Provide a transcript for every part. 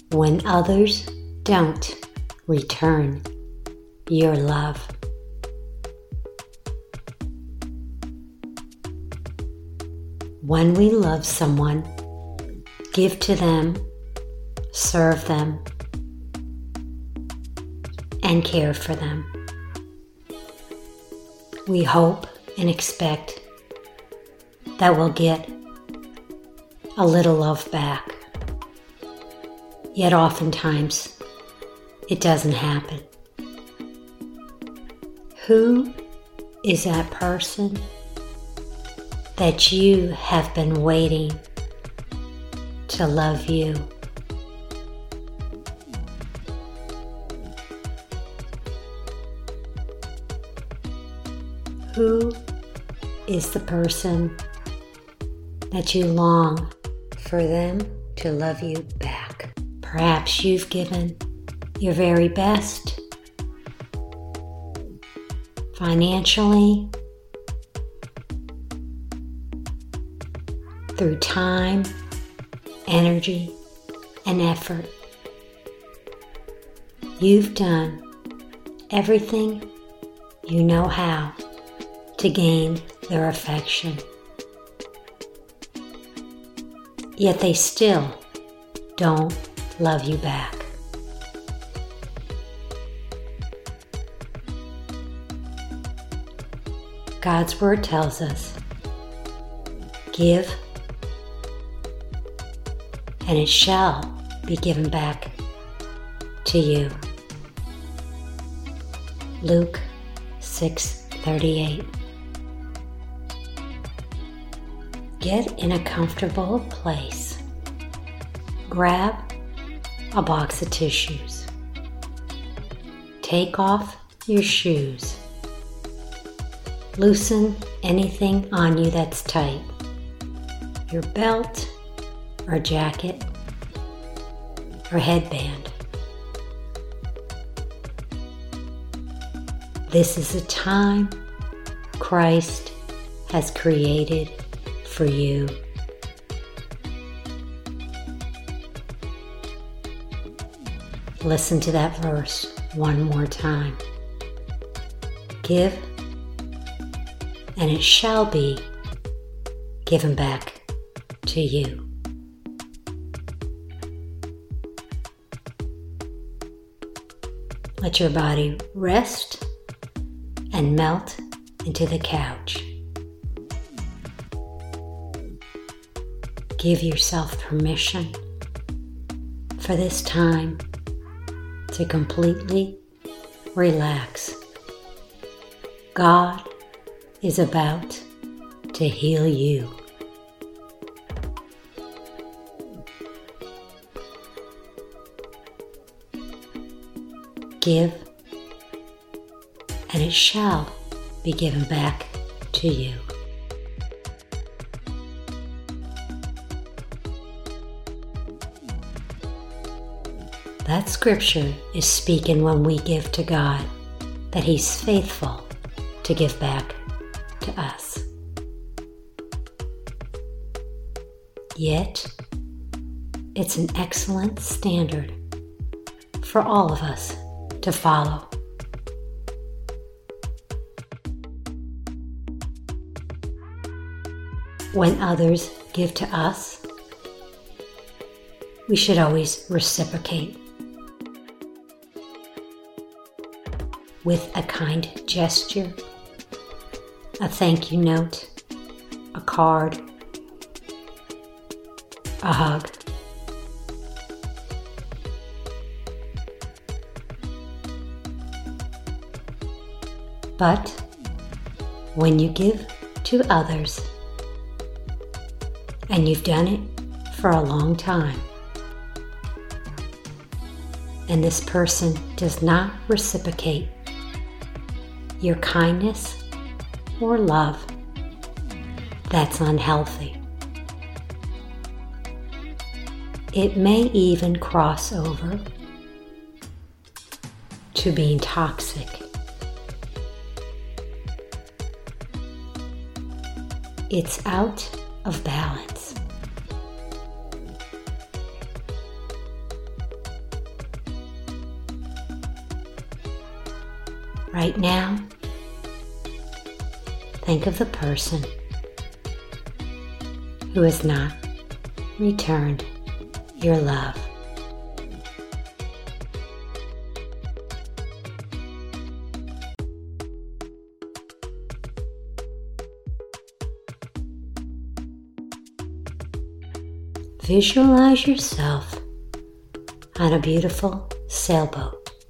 when others don't return your love. When we love someone, give to them, serve them, and care for them, we hope and expect that we'll get a little love back. Yet oftentimes, it doesn't happen. Who is that person that you have been waiting to love you? Who is the person that you long for them to love you back? Perhaps you've given your very best financially, through time, energy, and effort. You've done everything you know how to gain their affection. Yet they still don't love you back. God's Word tells us, give, and it shall be given back to you. Luke 6:38. Get in a comfortable place. Grab a box of tissues. Take off your shoes. Loosen anything on you that's tight. Your belt or jacket or headband. This is a time Christ has created for you. Listen to that verse one more time. Give, and it shall be given back to you. Let your body rest and melt into the couch. Give yourself permission for this time to completely relax. God is about to heal you. Give, and it shall be given back to you. That scripture is speaking when we give to God, that He's faithful to give back to us. Yet, it's an excellent standard for all of us to follow. When others give to us, we should always reciprocate with a kind gesture, a thank you note, a card, a hug. But when you give to others, and you've done it for a long time, and this person does not reciprocate your kindness or love, that's unhealthy. It may even cross over to being toxic. It's out of balance. Right now, think of the person who has not returned your love. Visualize yourself on a beautiful sailboat.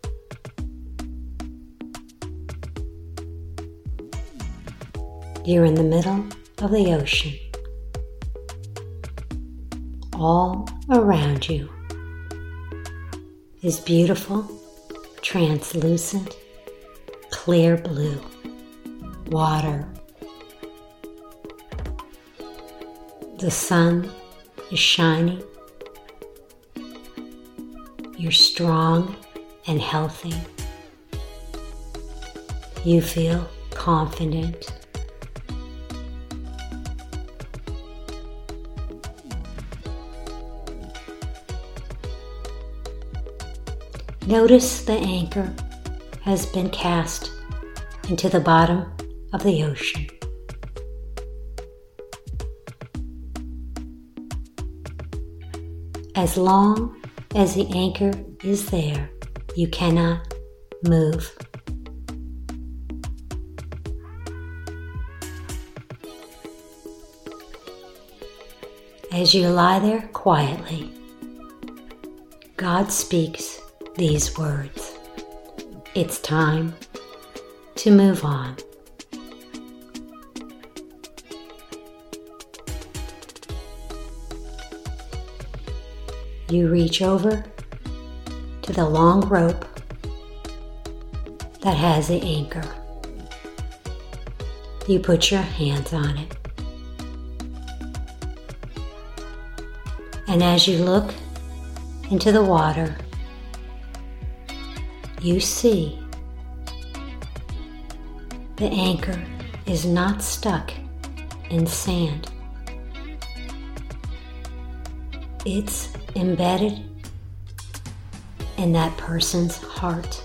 You're in the middle of the ocean. All around you is beautiful, translucent, clear blue water. The sun is shining. You're strong and healthy. You feel confident. Notice the anchor has been cast into the bottom of the ocean. As long as the anchor is there, you cannot move. As you lie there quietly, God speaks these words. It's time to move on. You reach over to the long rope that has the anchor. You put your hands on it. And as you look into the water, you see the anchor is not stuck in sand. It's embedded in that person's heart.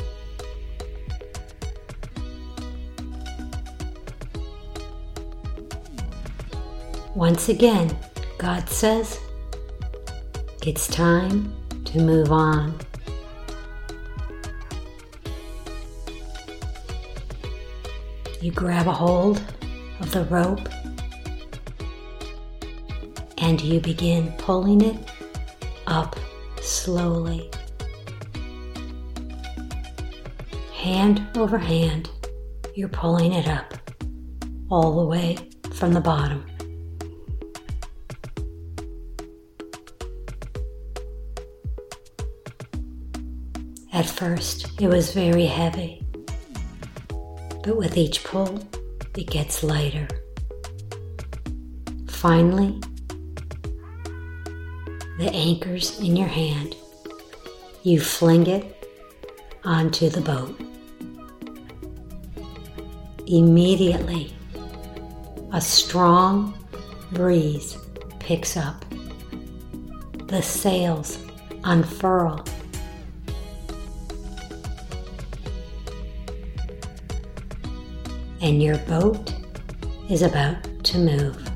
Once again, God says, it's time to move on. You grab a hold of the rope and you begin pulling it up slowly. Hand over hand, you're pulling it up all the way from the bottom. At first, it was very heavy, but with each pull, it gets lighter. Finally, the anchor's in your hand. You fling it onto the boat. Immediately, a strong breeze picks up. The sails unfurl. And your boat is about to move.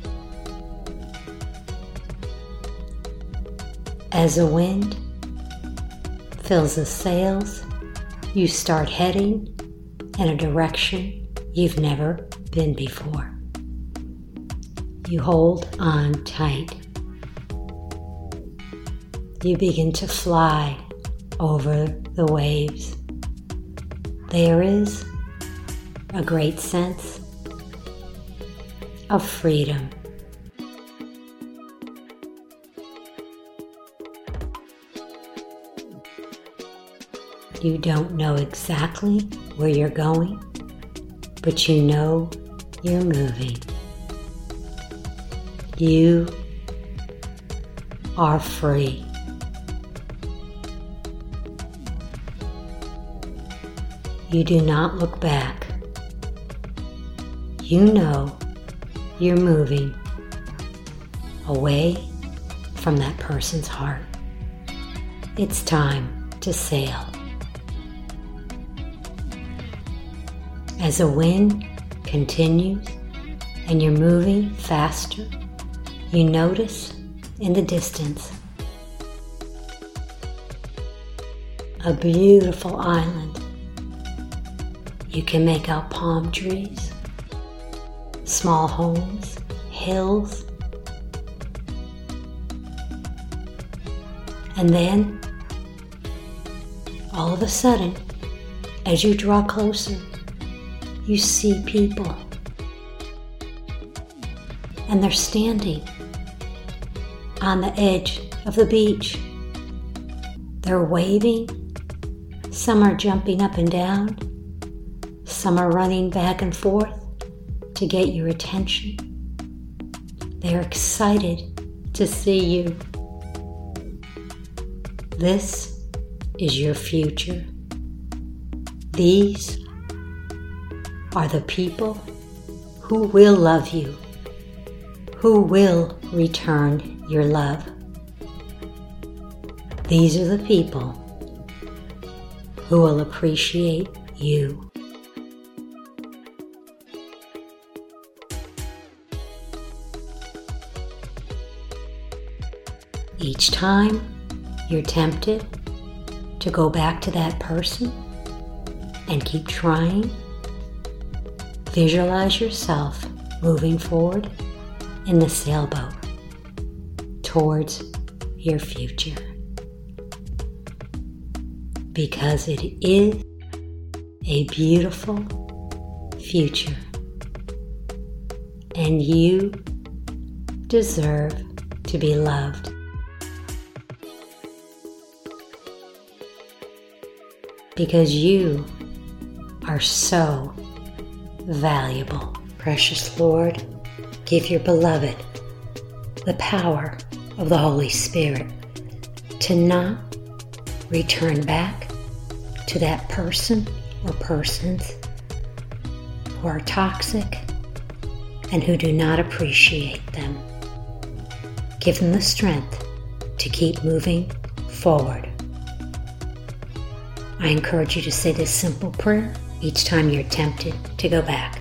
As the wind fills the sails, you start heading in a direction you've never been before. You hold on tight. You begin to fly over the waves. There is a great sense of freedom. You don't know exactly where you're going, but you know you're moving. You are free. You do not look back. You know you're moving away from that person's heart. It's time to sail. As the wind continues and you're moving faster, you notice in the distance a beautiful island. You can make out palm trees, small homes, hills, and then all of a sudden, as you draw closer, you see people, and they're standing on the edge of the beach. They're waving. Some are jumping up and down. Some are running back and forth to get your attention. They're excited to see you. This is your future. These are the people who will love you, who will return your love. These are the people who will appreciate you. Each time you're tempted to go back to that person and keep trying, visualize yourself moving forward in the sailboat towards your future. Because it is a beautiful future, and you deserve to be loved. Because you are so valuable. Precious Lord, give your beloved the power of the Holy Spirit to not return back to that person or persons who are toxic and who do not appreciate them. Give them the strength to keep moving forward. I encourage you to say this simple prayer each time you're tempted to go back.